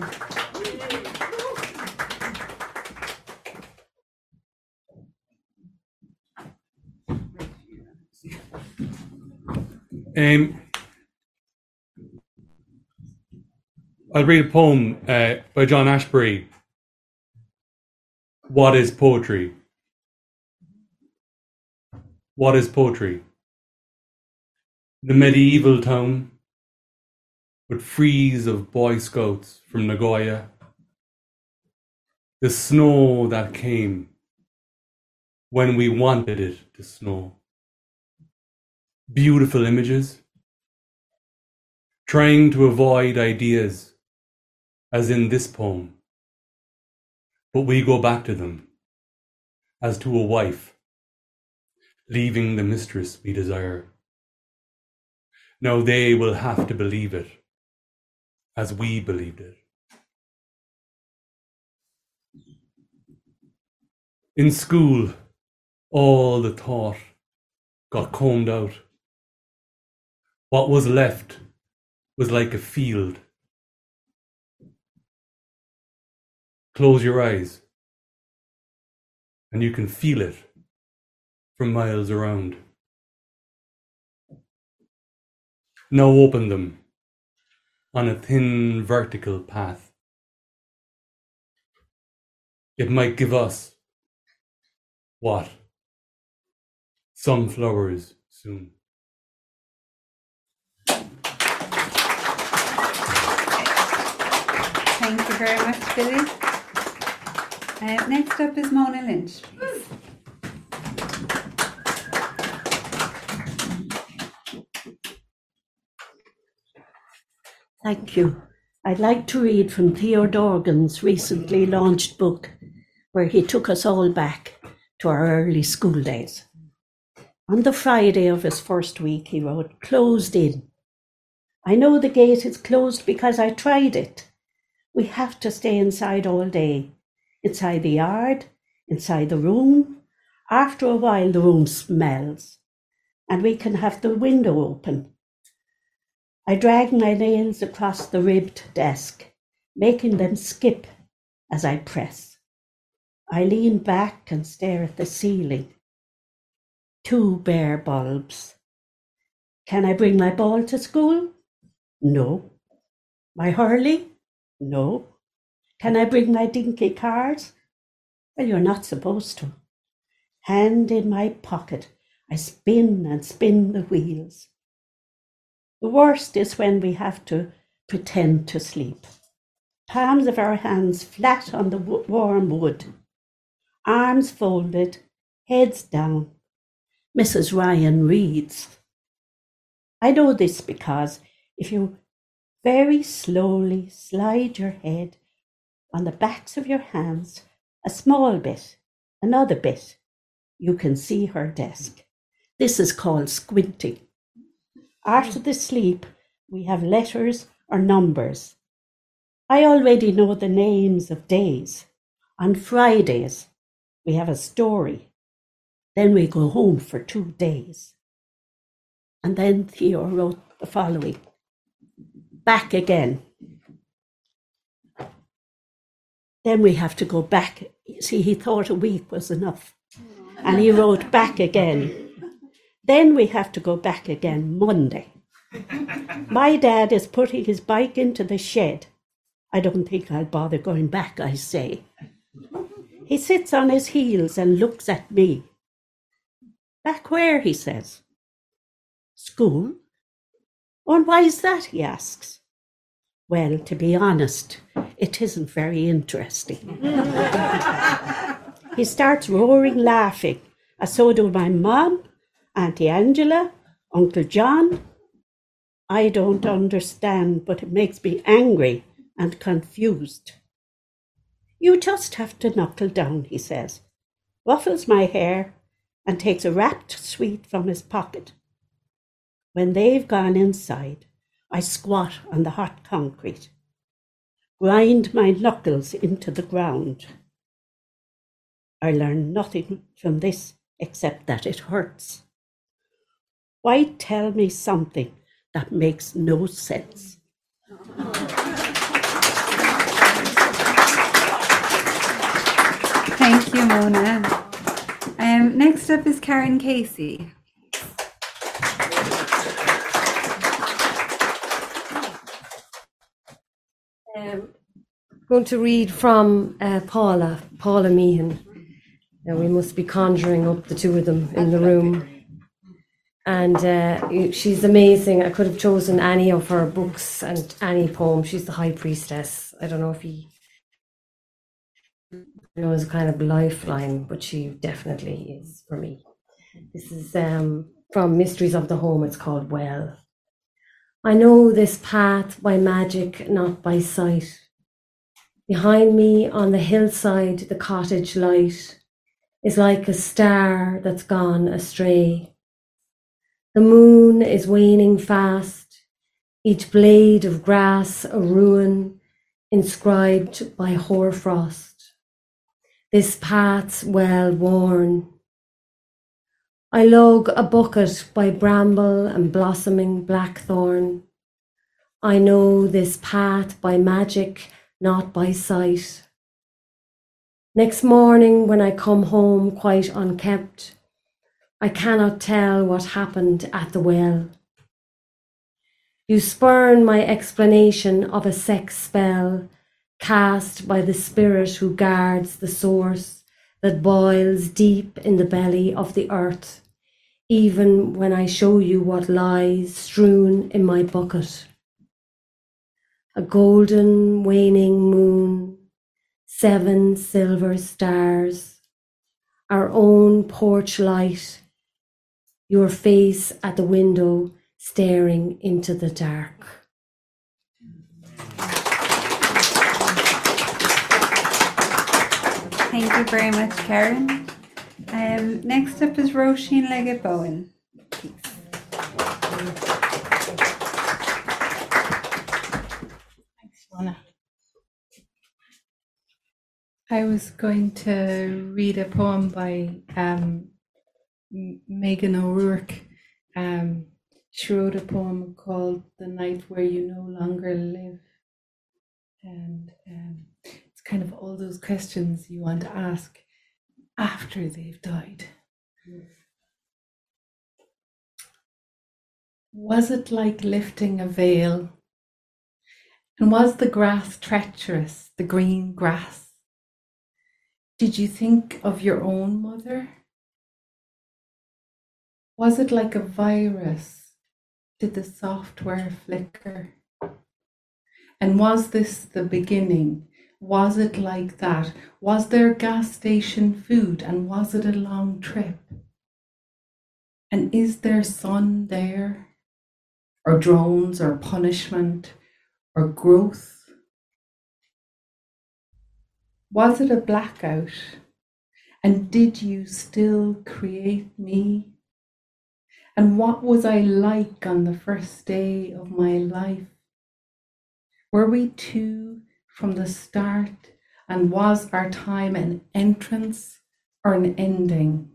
Um, I'll read a poem uh, by John Ashbery. What is poetry? What is poetry? The medieval town, with frieze of Boy Scouts from Nagoya. The snow that came when we wanted it to snow. Beautiful images, trying to avoid ideas, as in this poem, but we go back to them, as to a wife, leaving the mistress we desire. Now they will have to believe it, as we believed it. In school, all the thought got combed out. What was left was like a field. Close your eyes, and you can feel it from miles around. Now open them on a thin vertical path. It might give us what? Sunflowers soon. Thank you very much, Billy. Uh, next up is Mona Lynch, please. Thank you. I'd like to read from Theo Dorgan's recently launched book, where he took us all back to our early school days. On the Friday of his first week, he wrote, "Closed in. I know the gate is closed because I tried it. We have to stay inside all day, inside the yard, inside the room. After a while, the room smells, and we can have the window open. I drag my nails across the ribbed desk, making them skip as I press. I lean back and stare at the ceiling. Two bare bulbs. Can I bring my ball to school? No. My hurley? No. Can I bring my dinky cards? Well, you're not supposed to. Hand in my pocket, I spin and spin the wheels. The worst is when we have to pretend to sleep. Palms of our hands flat on the warm wood. Arms folded, heads down. Missus Ryan reads. I know this because if you very slowly slide your head on the backs of your hands a small bit, another bit, you can see her desk. This is called squinting. After the sleep, we have letters or numbers. I already know the names of days. On Fridays, we have a story. Then we go home for two days. And then Theo wrote the following. Back again. Then we have to go back. See, he thought a week was enough. And he wrote back again. Then we have to go back again Monday. My dad is putting his bike into the shed. I don't think I'll bother going back, I say. He sits on his heels and looks at me. Back where, he says. School? Oh, and why is that, he asks. Well, to be honest, it isn't very interesting. He starts roaring laughing, and so do my mum, Auntie Angela, Uncle John. I don't understand, but it makes me angry and confused. You just have to knuckle down, he says, ruffles my hair and takes a wrapped sweet from his pocket. When they've gone inside, I squat on the hot concrete, grind my knuckles into the ground. I learn nothing from this except that it hurts. Why tell me something that makes no sense? Thank you, Mona. Um, next up is Karen Casey. Um, going to read from uh, Paula, Paula Meehan. Now we must be conjuring up the two of them in the room. And uh, she's amazing. I could have chosen any of her books and any poem. She's the High Priestess. I don't know if he knows a kind of lifeline, but she definitely is for me. This is um, from Mysteries of the Home. It's called Well. I know this path by magic, not by sight. Behind me on the hillside, the cottage light is like a star that's gone astray. The moon is waning fast, each blade of grass a ruin inscribed by hoarfrost. This path's well worn. I lug a bucket by bramble and blossoming blackthorn. I know this path by magic, not by sight. Next morning when I come home quite unkempt, I cannot tell what happened at the well. You spurn my explanation of a sex spell cast by the spirit who guards the source that boils deep in the belly of the earth, even when I show you what lies strewn in my bucket. A golden waning moon, seven silver stars, our own porch light, your face at the window staring into the dark. Thank you very much, Karen. Um, next up is Roisin Leggett Bowen. Please. Thanks, Rhona. I was going to read a poem by um, Megan O'Rourke. Um, she wrote a poem called "The Night Where You No Longer Live," and um, it's kind of all those questions you want to ask after they've died. Was it like lifting a veil? And was the grass treacherous, the green grass? Did you think of your own mother? Was it like a virus? Did the software flicker? And was this the beginning? Was it like that? Was there gas station food, and was it a long trip? And is there sun there? Or drones, or punishment, or growth? Was it a blackout? And did you still create me? And what was I like on the first day of my life? Were we two from the start, and was our time an entrance or an ending?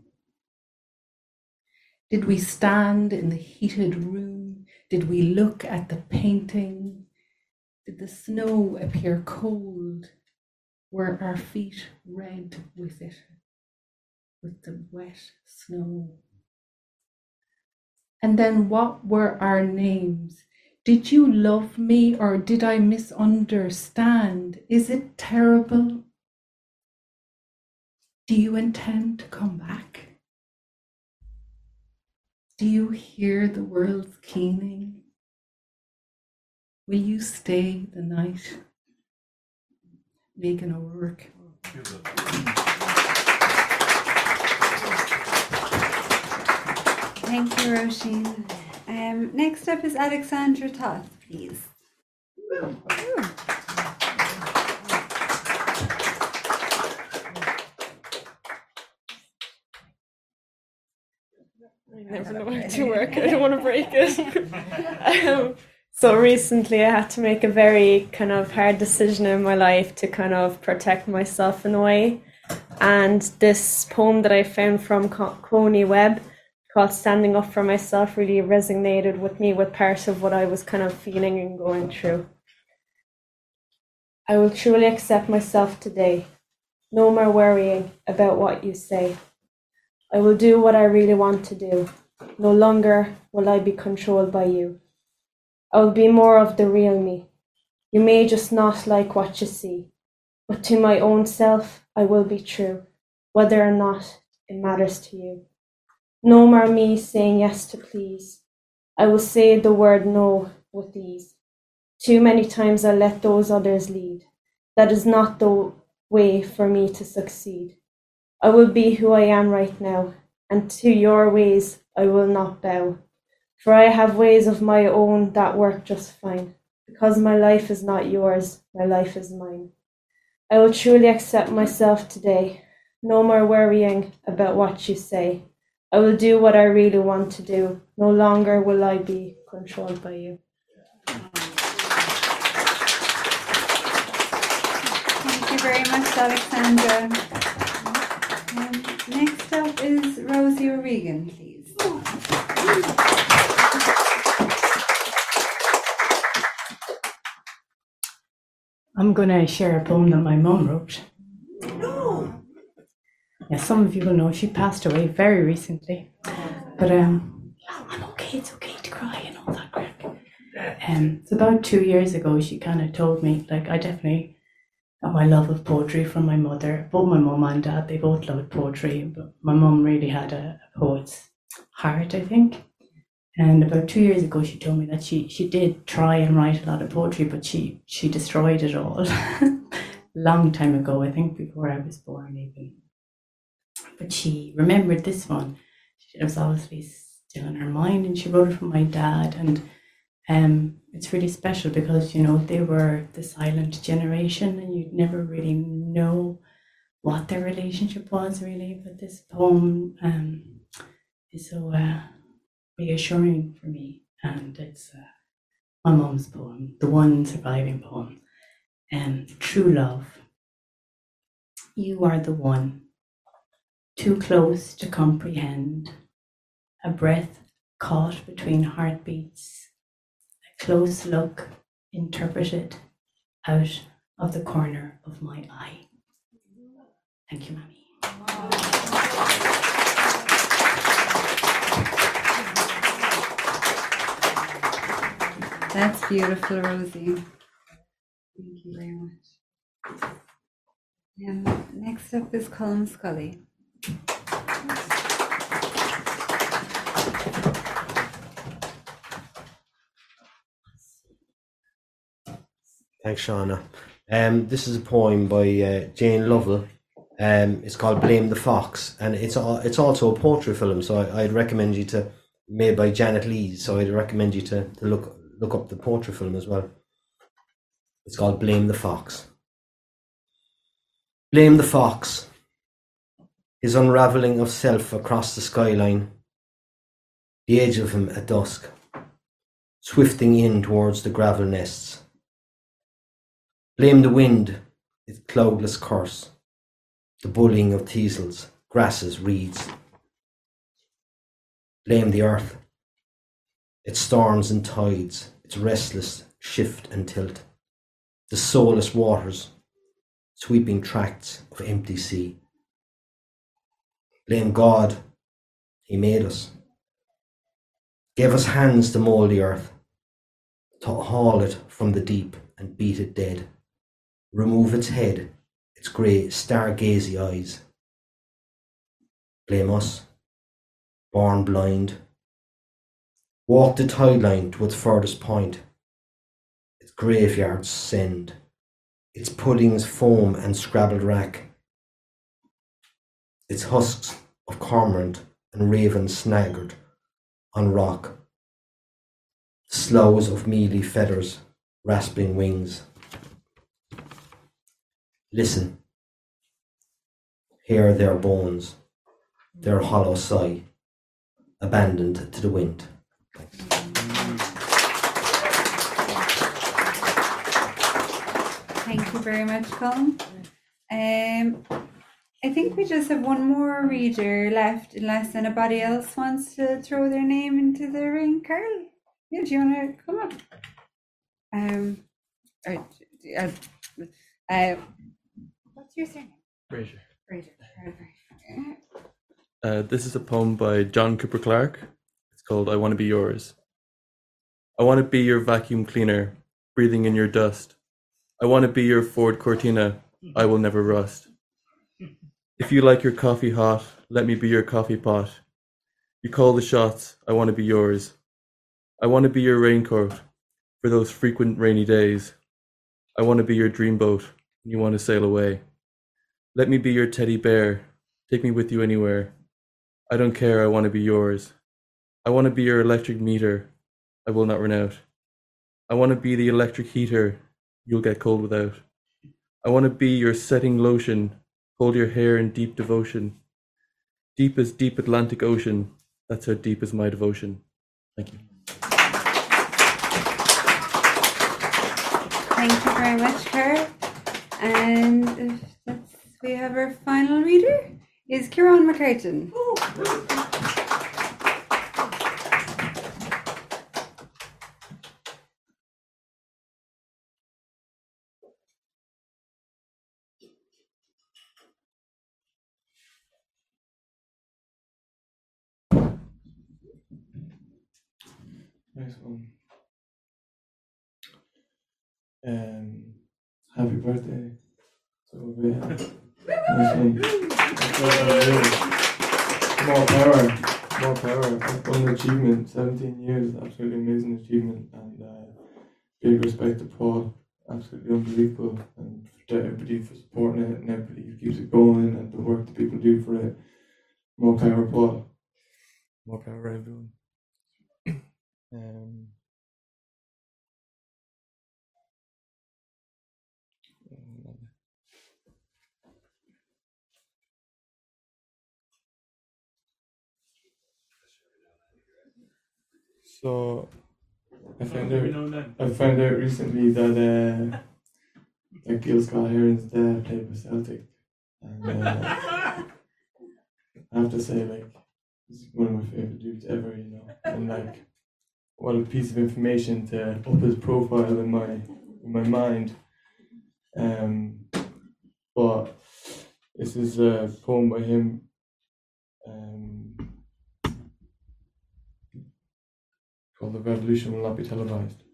Did we stand in the heated room? Did we look at the painting? Did the snow appear cold? Were our feet red with it, with the wet snow? And then what were our names? Did you love me, or did I misunderstand? Is it terrible? Do you intend to come back? Do you hear the world's keening? Will you stay the night? Megan O'Rourke. Thank you, Roisin. Um, next up is Alexandra Toth, please. I never know how to work. I don't want to break it. um, so recently I had to make a very kind of hard decision in my life to kind of protect myself in a way. And this poem that I found from Coney Webb called "Standing Up for Myself" really resonated with me with part of what I was kind of feeling and going through. I will truly accept myself today. No more worrying about what you say. I will do what I really want to do. No longer will I be controlled by you. I will be more of the real me. You may just not like what you see, but to my own self, I will be true, whether or not it matters to you. No more me saying yes to please. I will say the word no with ease. Too many times I let those others lead. That is not the way for me to succeed. I will be who I am right now, and to your ways I will not bow. For I have ways of my own that work just fine. Because my life is not yours, my life is mine. I will truly accept myself today. No more worrying about what you say. I will do what I really want to do. No longer will I be controlled by you. Thank you very much, Alexandra. Um, next up is Rosie O'Regan, please. I'm going to share a poem that my mum wrote. No. Yeah, some of you will know she passed away very recently. But um, I'm okay, it's okay to cry and all that crap. Um, it's about two years ago she kind of told me, like, I definitely got my love of poetry from my mother. Both my mum and dad, they both loved poetry, but my mum really had a, a poet's heart, I think. And about two years ago, she told me that she, she did try and write a lot of poetry, but she, she destroyed it all. Long time ago, I think before I was born even. But she remembered this one. It was obviously still in her mind, and she wrote it for my dad. And um, it's really special because, you know, they were the silent generation, and you'd never really know what their relationship was really, but this poem um, is so uh, reassuring for me, and it's uh, my mum's poem, the one surviving poem, um, True Love. You are the one, too close to comprehend, a breath caught between heartbeats, a close look interpreted out of the corner of my eye. Thank you, Mammy. That's beautiful, Rosie. Thank you very much. And next up is Colin Scully. Thanks, Shauna. Um, this is a poem by uh, Jane Lovell. Um, it's called "Blame the Fox," and it's a, it's also a poetry film. So I, I'd recommend you to, made by Janet Lees. So I'd recommend you to, to look look up the poetry film as well. It's called "Blame the Fox." Blame the fox. His unravelling of self across the skyline. The edge of him at dusk, swifting in towards the gravel nests. Blame the wind, its cloudless curse, the bullying of teasels, grasses, reeds. Blame the earth, its storms and tides, its restless shift and tilt, the soulless waters, sweeping tracts of empty sea. Blame God, He made us, gave us hands to mould the earth, to haul it from the deep and beat it dead. Remove its head, its grey, stargazy eyes. Blame us, born blind. Walk the tide line to its furthest point. Its graveyards send, its puddings foam and scrabbled rack. Its husks of cormorant and raven snaggered on rock. Sloughs of mealy feathers, rasping wings. Listen, hear their bones, their hollow sigh, abandoned to the wind. Thank you very much, Colin. Um, I think we just have one more reader left, unless anybody else wants to throw their name into the ring. Carl, yeah, do you want to come up? Um, or, uh, uh, what's your surname? Fraser. Fraser. Uh, this is a poem by John Cooper Clarke. It's called I Want to Be Yours. I want to be your vacuum cleaner, breathing in your dust. I want to be your Ford Cortina, I will never rust. If you like your coffee hot, let me be your coffee pot. You call the shots, I want to be yours. I want to be your raincoat for those frequent rainy days. I want to be your dreamboat when you want to sail away. Let me be your teddy bear, take me with you anywhere. I don't care, I want to be yours. I want to be your electric meter, I will not run out. I want to be the electric heater, you'll get cold without. I want to be your setting lotion, hold your hair in deep devotion. Deep as deep Atlantic Ocean, that's how deep is my devotion. Thank you. Thank you very much, Carl. And that's, we have our final reader, is Kieran McCartan. Nice one. Um, happy birthday. So yeah. Nice one. More power. More power. What an achievement. Seventeen years, absolutely amazing achievement, and uh, big respect to Paul. Absolutely unbelievable, and to everybody for supporting it, and everybody who keeps it going, and the work that people do for it. More power, Paul. More power, everyone. Um, So I found out I found out recently that uh, that Gil Scott Heron's dad played for Celtic, and uh, I have to say, like, he's one of my favorite dudes ever, you know, and like, what a piece of information to up his profile in my in my mind. Um, but this is a poem by him. Um, called "The Revolution Will Not Be Televised."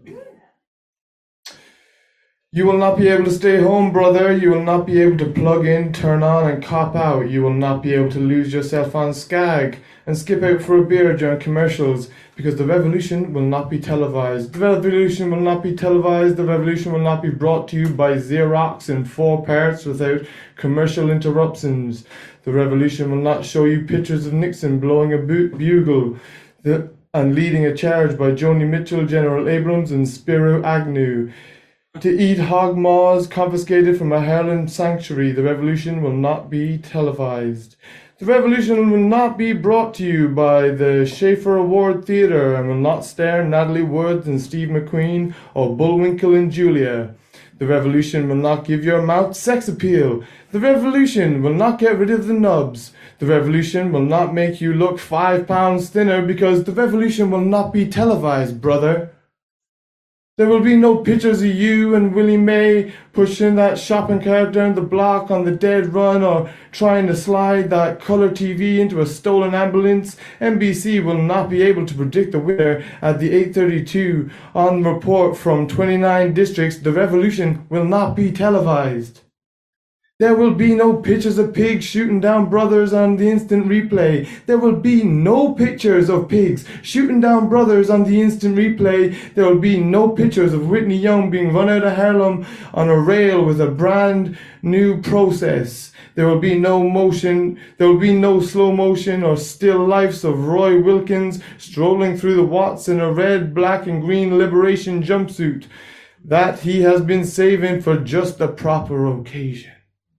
You will not be able to stay home, brother. You will not be able to plug in, turn on, and cop out. You will not be able to lose yourself on Skag and skip out for a beer during commercials, because the revolution will not be televised. The revolution will not be televised. The revolution will not be brought to you by Xerox in four parts without commercial interruptions. The revolution will not show you pictures of Nixon blowing a bu- bugle the, and leading a charge by Joni Mitchell, General Abrams, and Spiro Agnew to eat hog maws confiscated from a Highland sanctuary. The revolution will not be televised. The revolution will not be brought to you by the Schaefer Award Theatre and will not star Natalie Wood and Steve McQueen or Bullwinkle and Julia. The revolution will not give your mouth sex appeal. The revolution will not get rid of the nubs. The revolution will not make you look five pounds thinner, because the revolution will not be televised, brother. There will be no pictures of you and Willie May pushing that shopping cart down the block on the dead run, or trying to slide that colour T V into a stolen ambulance. N B C will not be able to predict the winner at the eight thirty-two on report from twenty-nine districts. The revolution will not be televised. There will be no pictures of pigs shooting down brothers on the instant replay. There will be no pictures of pigs shooting down brothers on the instant replay. There will be no pictures of Whitney Young being run out of Harlem on a rail with a brand new process. There will be no motion, there will be no slow motion or still lifes of Roy Wilkins strolling through the Watts in a red, black and green liberation jumpsuit that he has been saving for just the proper occasion.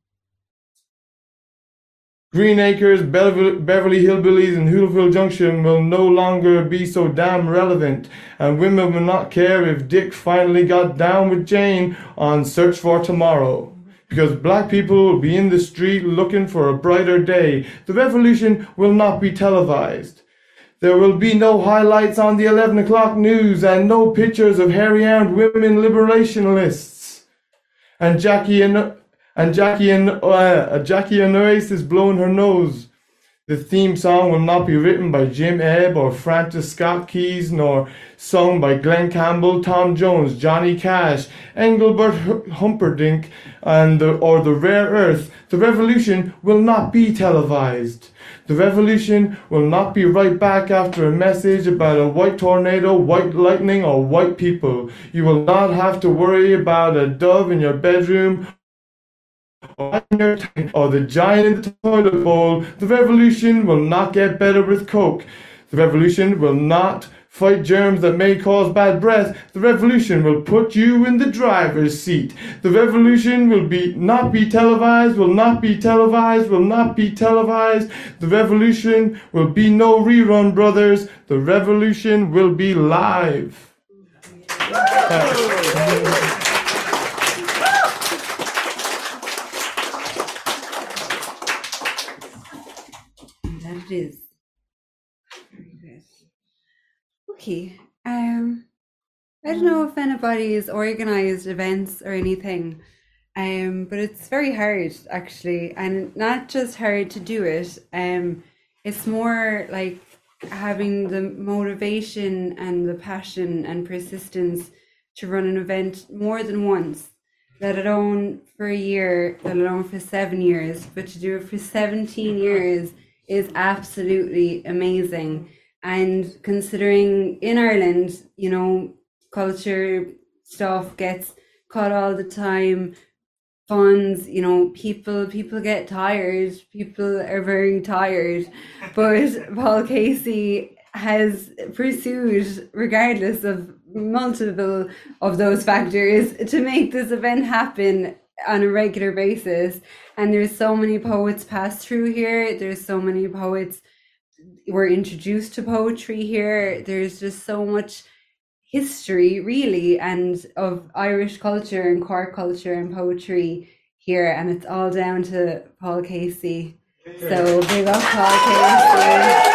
Green Acres, Beverly, Beverly Hillbillies, and Hooterville Junction will no longer be so damn relevant, and women will not care if Dick finally got down with Jane on Search for Tomorrow, because black people will be in the street looking for a brighter day. The revolution will not be televised. There will be no highlights on the eleven o'clock news and no pictures of hairy-armed women liberationalists. And Jackie and... And Jackie and uh, Jackie and Oasis blowing her nose. The theme song will not be written by Jim Ebb or Francis Scott Keys, nor sung by Glenn Campbell, Tom Jones, Johnny Cash, Engelbert Humperdinck, and the, or the Rare Earth. The revolution will not be televised. The revolution will not be right back after a message about a white tornado, white lightning, or white people. You will not have to worry about a dove in your bedroom or the giant in the toilet bowl. The revolution will not get better with Coke. The revolution will not fight germs that may cause bad breath. The revolution will put you in the driver's seat. The revolution will be not be televised, will not be televised, will not be televised. The revolution will be no rerun, brothers. The revolution will be live. It is. Very good. Okay. Um, I don't know if anybody's organised events or anything, um, but it's very hard actually, and not just hard to do it. Um, it's more like having the motivation and the passion and persistence to run an event more than once, let alone for a year, let alone for seven years, but to do it for seventeen years is absolutely amazing. And considering in Ireland, you know, culture stuff gets cut all the time, funds, you know, people people get tired, people are very tired, but Paul Casey has pursued, regardless of multiple of those factors, to make this event happen on a regular basis. And there's so many poets pass through here, there's so many poets were introduced to poetry here. There's just so much history, really, and of Irish culture and Cork culture and poetry here, and it's all down to Paul Casey. So big up Paul Casey.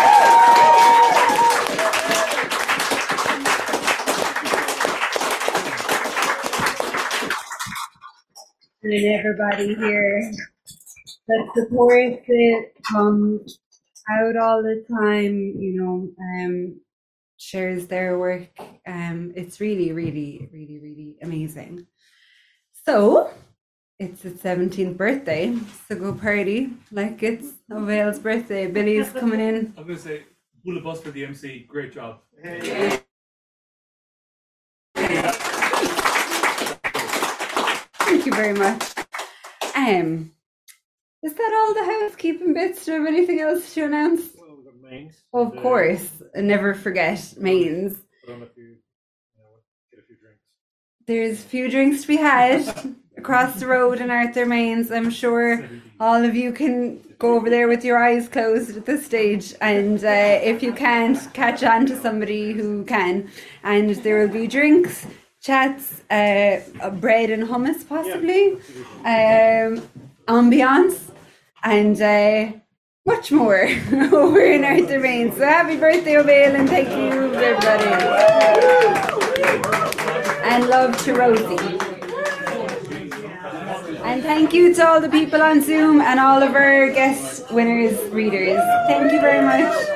And everybody here that supports it, comes out all the time, you know, um, shares their work. Um, it's really, really, really, really amazing. So it's its seventeenth birthday, so go party like it's O'Vale's birthday. Billy's coming in. I'm going to say, pull a bus for the M C. Great job. Hey. Thank you very much. Um, is that all the housekeeping bits? Do you have anything else to announce? Well, we've got mains. Of uh, course, never forget mains. Put on a few, you know, get a few drinks. There's a few drinks to be had across the road in Arthur Mains. I'm sure all of you can go over there with your eyes closed at this stage, and uh, if you can't, catch on to somebody who can. And there will be drinks, chats, uh, bread and hummus possibly, um, ambiance, and uh, much more over in Arthur Mains. So happy birthday, O'Vale, and thank you everybody. And love to Rosie. And thank you to all the people on Zoom and all of our guest winners, readers. Thank you very much.